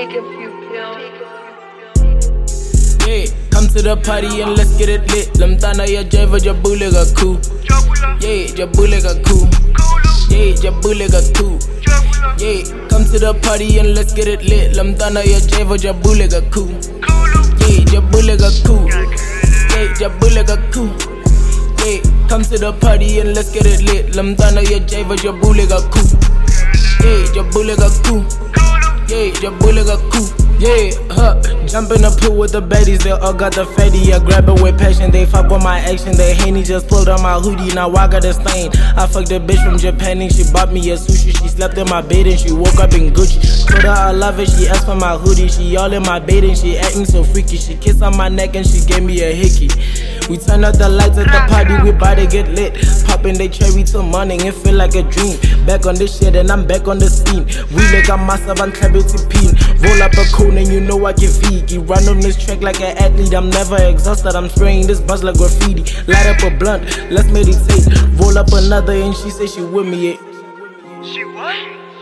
Take a few pills. Yeah, come to the party and let's get it lit. Lamtana ya jaiva jabule ga cool. Yeah, jabule ga cool. Yeah, jabule ga cool. Yeah, come to the party and let's get it lit. Lamtana ya jaiva jabule ga cool. Yeah, jabule ga cool. Yeah, jabule ga cool. Yeah, come to the party and let's get it lit. Lamtana ya jaiva jabule ga cool. Yeah, jabule ga cool. Yeah, jabule ga cool. Yeah, jump in the pool with the baddies, they all got the fatty. I grab it with passion, they fuck with my action. They Henny just pulled on my hoodie, now I got a stain. I fucked a bitch from Japan and she bought me a sushi. She slept in my bed and she woke up in Gucci. Told her I love it, she asked for my hoodie. She all in my bed and she acting so freaky. She kissed on my neck and she gave me a hickey. We turn up the lights at the party, we bout to get lit. Popping they cherry till morning, it feel like a dream. Back on this shit and I'm back on the scene. We make a massive and clarity peen. Roll up a cone and you know I get vegan. Run on this track like an athlete, I'm never exhausted. I'm spraying this buzz like graffiti. Light up a blunt, let's meditate. Roll up another and she say she with me. She what?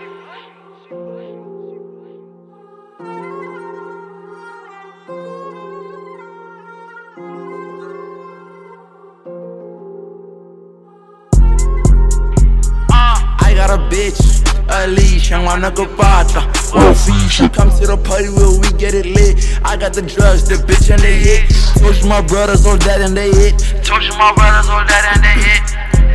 I got a bitch, a leash, and wanna go pata. She comes to the party where we get it lit. I got the drugs, the bitch and they hit. Told you my brothers all that and they hit. Told you my brothers all that and they hit.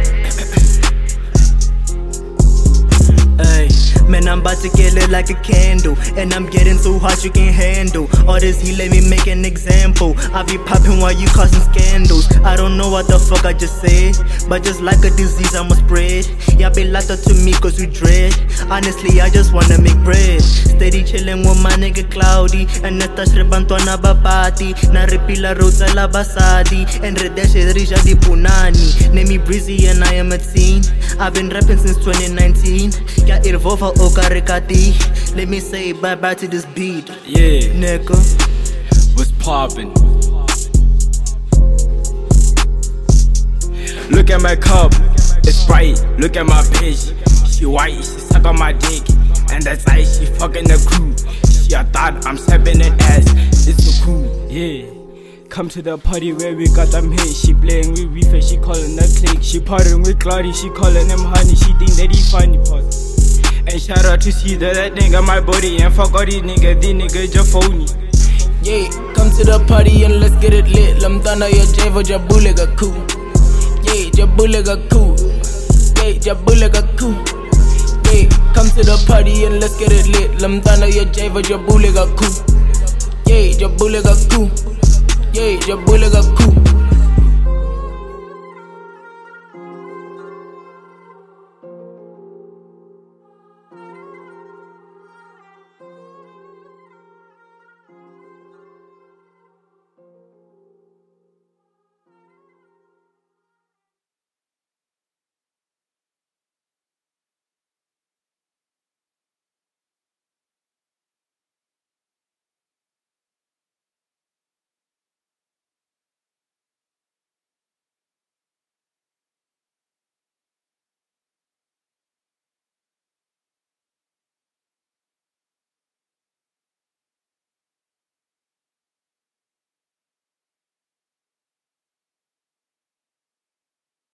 Ay, man, I'm about to get lit like a candle. And I'm getting so hot you can't handle. All this heat, let me make an example. I be popping while you causing scandals. I don't know what the fuck I just said, but just like a disease I'ma spread. Y'all be locked up to me cause we dread. Honestly, I just wanna make bread. Steady chillin' with my nigga Cloudy. And neta shrebantwana babati. Na repila rosa la basadi. And redeshe risha di punani. Name me Breezy and I am a teen. I've been rapping since 2019. Ya irvova okarikati. Let me say bye bye to this beat. Yeah, Nigga, what's poppin'? Look at my cup, it's bright. Look at my bitch, she white, she suck on my dick. And that's why she fucking the crew. She a thought I'm stepping in ass, it's so cool. Yeah, come to the party where we got them hits. She playing with reefer, she calling the clique. She partying with Cloudy, she calling him honey. She think that he funny pause. And shout out to Caesar, that nigga my body. And fuck all these niggas just phony. Yeah, come to the party and let's get it lit. Lamtana ya jaiva jabule ga cool. Yeah, jabule ga cool. Yeah, jabule ga cool. Yeah, come to the party and let's get it lit. Lamtana ya jaiva jabule ga cool. Yeah, jabule ga cool. Yeah, jabule ga cool.